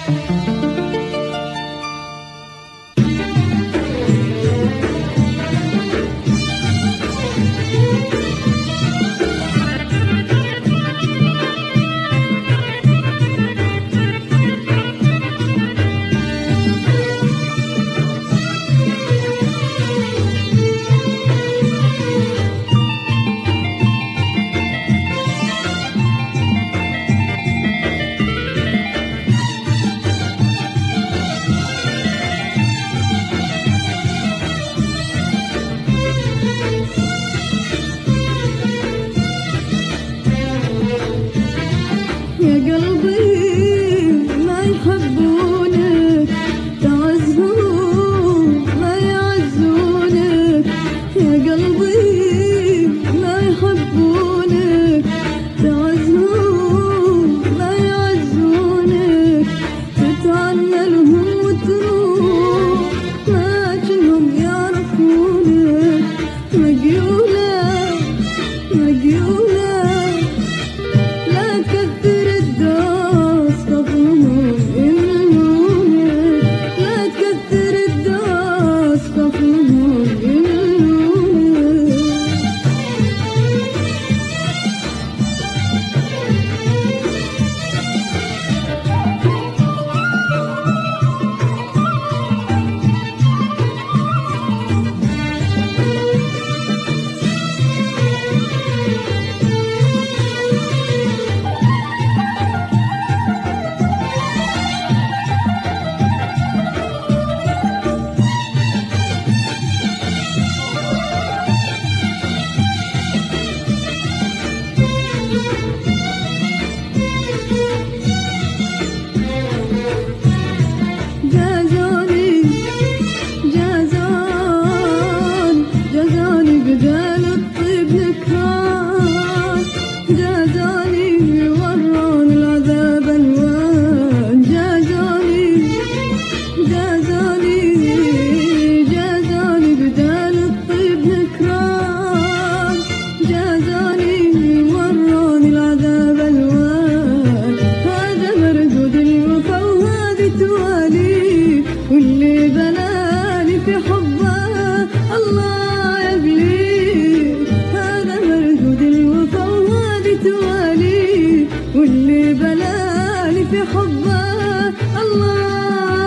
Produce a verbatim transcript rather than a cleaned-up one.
يا قلبي ما يحبونك تعزهم ما يعزونك، يا قلبي ما يحبونك تعزهم ما يعزونك، تتعنى لهم وتروح لكنهم يعرفونك، مقيولة مقيولة لا تكثر الدوس خافوهم يملونك، لا تكثر الدوس خافوهم يملونك. جازوني جازان جازوني بدال الطيب نكران، جازوني ورون العذاب الوان، جازوني جازوني جازوني بدال الطيب نكران، جازوني ورون العذاب الوان. هذا مردود الوفا وهذه توالي، واللي بلاني في حبه الله يبليه. هذا مردود الوفا وهذه توالي، واللي بلاني في حبه الله